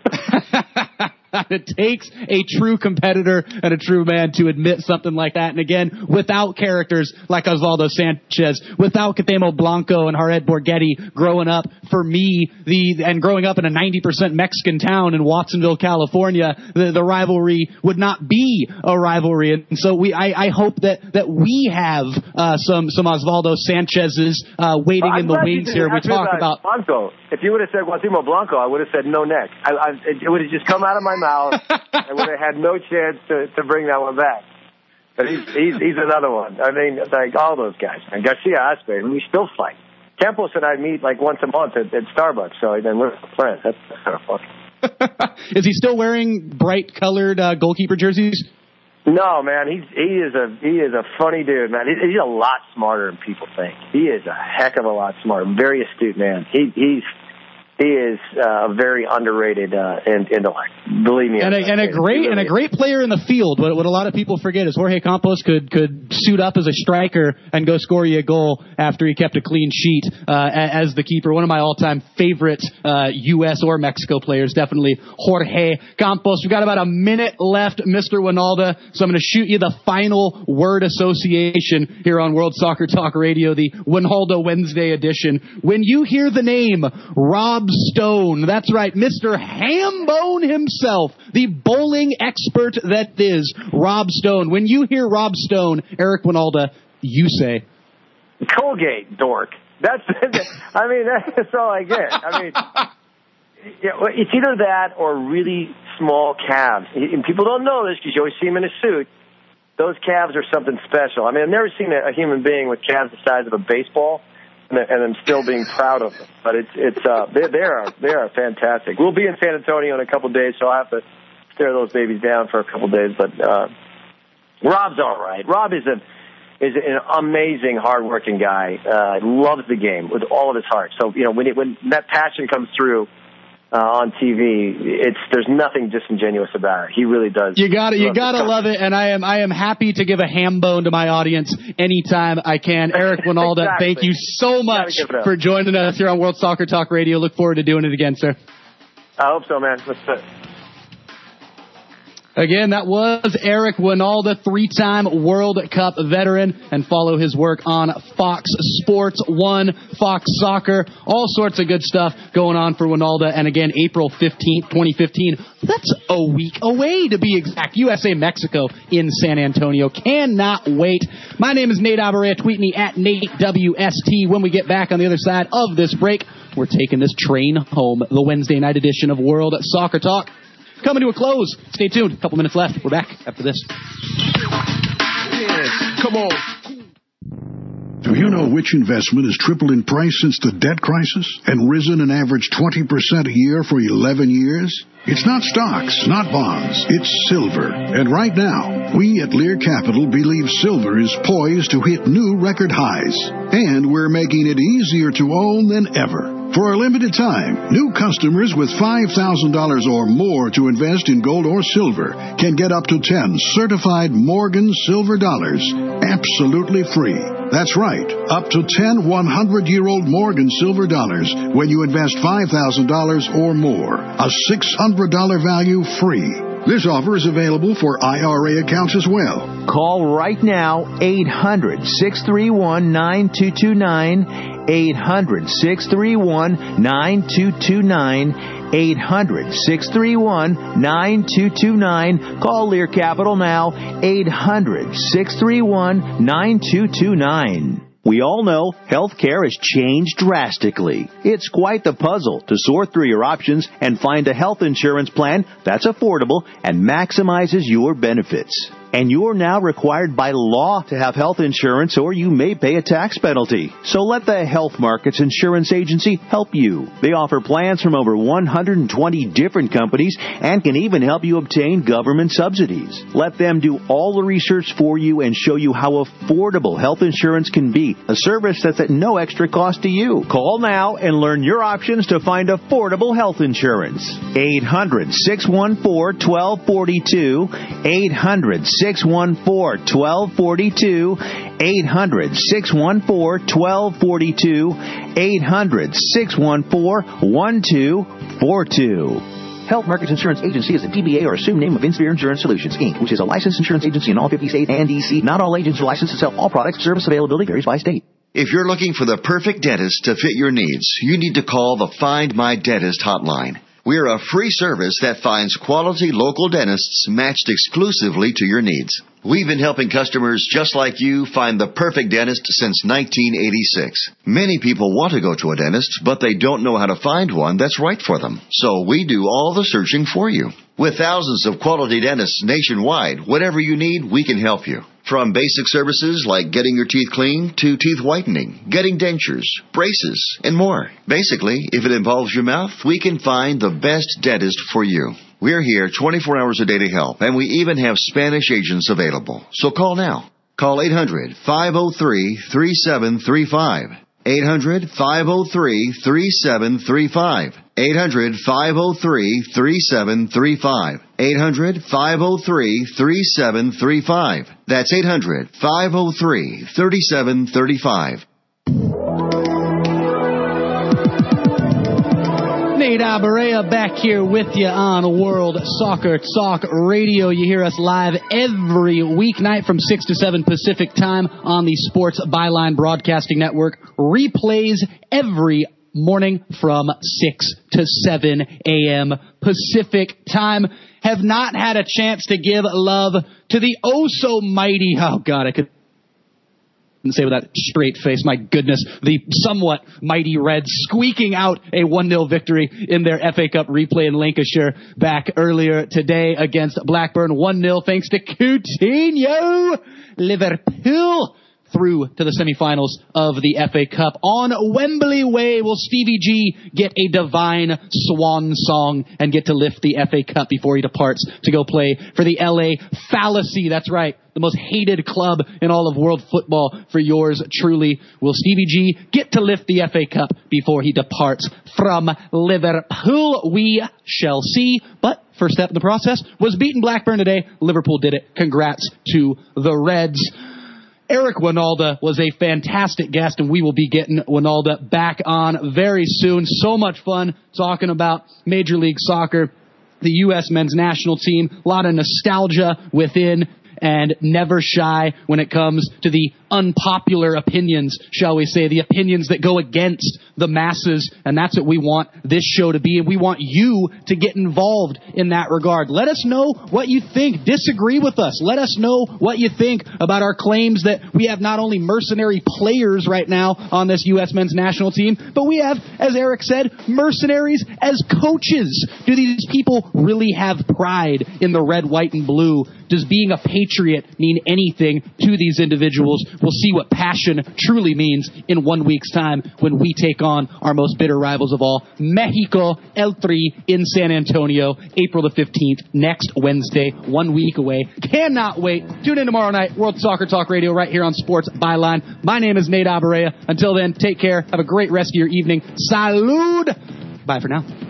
thing. It takes a true competitor and a true man to admit something like that. And again, without characters like Osvaldo Sanchez, without Cuauhtémoc Blanco and Jared Borghetti growing up, for me, the and growing up in a ninety percent Mexican town in Watsonville, California, the, the rivalry would not be a rivalry. And so we, I, I hope that, that we have uh, some some Osvaldo Sanchez's uh, waiting well, in the wings here. We talk about Blanco. If you would have said Cuauhtémoc Blanco, I would have said no neck. I, I, it would have just come out of my mouth. I would have had no chance to, to bring that one back. But he's, he's he's another one. I mean, like all those guys. And Garcia Aspe, I mean, we still fight. Campos and I meet like once a month at, at Starbucks, so then we're friends. That's, that's kind of fun. Is he still wearing bright colored uh, goalkeeper jerseys? No, man. He's he is a he is a funny dude, man. He, he's a lot smarter than people think. He is a heck of a lot smarter. Very astute man. He he's. He is uh, a very underrated uh, intellect. Believe me. And a, and a great really and a great player in the field. What, what a lot of people forget is Jorge Campos could could suit up as a striker and go score you a goal after he kept a clean sheet uh, as the keeper. One of my all-time favorite uh, U S or Mexico players, definitely Jorge Campos. We've got about a minute left, Mister Winalda, so I'm going to shoot you the final word association here on World Soccer Talk Radio, the Winalda Wednesday edition. When you hear the name Rob Stone, that's right, Mister Hambone himself, the bowling expert that is Rob Stone. When you hear Rob Stone, Eric Winalda, you say Colgate, dork. That's, I mean, that's all I get. I mean, it's either that or really small calves. And people don't know this because you always see him in a suit. Those calves are something special. I mean, I've never seen a, a human being with calves the size of a baseball. And I'm still being proud of them. But it's it's uh they they are they are fantastic. We'll be in San Antonio in a couple of days, so I'll have to stare those babies down for a couple of days. But uh, Rob's all right. Rob is a is an amazing, hardworking guy. Uh, loves the game with all of his heart. So you know when it, when that passion comes through uh, on T V, it's there's nothing disingenuous about it. He really does. You got it. You gotta love it. And I am I am happy to give a ham bone to my audience anytime I can. Eric Winalda, exactly. Thank you so much for joining us here on World Soccer Talk Radio. Look forward to doing it again, sir. I hope so, man. Let's do it. Again, that was Eric Winalda, three-time World Cup veteran, and follow his work on Fox Sports one, Fox Soccer, all sorts of good stuff going on for Winalda. And again, April fifteenth, twenty fifteen, that's a week away to be exact. U S A Mexico in San Antonio. Cannot wait. My name is Nate Abarea. Tweet me at Nate W S T. When we get back on the other side of this break, we're taking this train home, the Wednesday night edition of World Soccer Talk. Coming to a close. Stay tuned. A couple minutes left. We're back after this. Yes, come on. Do you know which investment has tripled in price since the debt crisis and risen an average twenty percent a year for eleven years? It's not stocks, not bonds. It's silver. And right now, we at Lear Capital believe silver is poised to hit new record highs. And we're making it easier to own than ever. For a limited time, new customers with five thousand dollars or more to invest in gold or silver can get up to ten certified Morgan silver dollars absolutely free. That's right, up to ten hundred-year-old Morgan silver dollars when you invest five thousand dollars or more. A six hundred dollars value free. This offer is available for I R A accounts as well. Call right now, eight hundred, six three one, nine two two nine, eight hundred, six three one, nine two two nine, eight hundred, six three one, nine two two nine. Call Lear Capital now, eight hundred, six three one, nine two two nine. We all know healthcare has changed drastically. It's quite the puzzle to sort through your options and find a health insurance plan that's affordable and maximizes your benefits. And you're now required by law to have health insurance, or you may pay a tax penalty. So let the Health Markets Insurance Agency help you. They offer plans from over one hundred twenty different companies and can even help you obtain government subsidies. Let them do all the research for you and show you how affordable health insurance can be, a service that's at no extra cost to you. Call now and learn your options to find affordable health insurance. eight hundred, six one four, one two four two, eight hundred, six one four, one two four two, eight hundred, six one four, one two four two, eight hundred, six one four, one two four two. Health Markets Insurance Agency is a D B A or assumed name of Inspire Insurance Solutions, Incorporated, which is a licensed insurance agency in all fifty states and D C. Not all agents are licensed to sell all products. Service availability varies by state. If you're looking for the perfect dentist to fit your needs, you need to call the Find My Dentist hotline. We're a free service that finds quality local dentists matched exclusively to your needs. We've been helping customers just like you find the perfect dentist since nineteen eighty-six. Many people want to go to a dentist, but they don't know how to find one that's right for them. So we do all the searching for you. With thousands of quality dentists nationwide, whatever you need, we can help you. From basic services like getting your teeth clean to teeth whitening, getting dentures, braces, and more. Basically, if it involves your mouth, we can find the best dentist for you. We're here twenty-four hours a day to help, and we even have Spanish agents available. So call now. Call eight hundred, five oh three, three seven three five. eight hundred, five oh three, three seven three five. eight hundred, five oh three, three seven three five. eight hundred, five oh three, three seven three five. That's eight hundred, five oh three, three seven three five. Nate Abaurrea back here with you on World Soccer Talk Radio. You hear us live every weeknight from six to seven Pacific time on the Sports Byline Broadcasting Network. Replays every morning from six to seven a.m. Pacific time. Have not had a chance to give love to the oh-so-mighty, oh God, I could say with that straight face, my goodness, the somewhat mighty Reds squeaking out a one nil victory in their F A Cup replay in Lancashire back earlier today against Blackburn. one nil thanks to Coutinho. Liverpool through to the semifinals of the F A Cup. On Wembley Way, will Stevie G get a divine swan song and get to lift the F A Cup before he departs to go play for the L A Fallacy? That's right, the most hated club in all of world football for yours truly. Will Stevie G get to lift the F A Cup before he departs from Liverpool? We shall see. But first step in the process was beating Blackburn today. Liverpool did it. Congrats to the Reds. Eric Wynalda was a fantastic guest, and we will be getting Wynalda back on very soon. So much fun talking about Major League Soccer, the U S men's national team, a lot of nostalgia within, and never shy when it comes to the unpopular opinions, shall we say, the opinions that go against the masses, and that's what we want this show to be, and we want you to get involved in that regard. Let us know what you think. Disagree with us. Let us know what you think about our claims that we have not only mercenary players right now on this U S men's national team, but we have, as Eric said, mercenaries as coaches. Do these people really have pride in the red, white, and blue? Does being a patriot mean anything to these individuals? We'll see what passion truly means in one week's time when we take on our most bitter rivals of all, Mexico El Tri in San Antonio, April the fifteenth, next Wednesday, one week away. Cannot wait. Tune in tomorrow night, World Soccer Talk Radio, right here on Sports Byline. My name is Nate Abaurrea. Until then, take care. Have a great rest of your evening. Salud. Bye for now.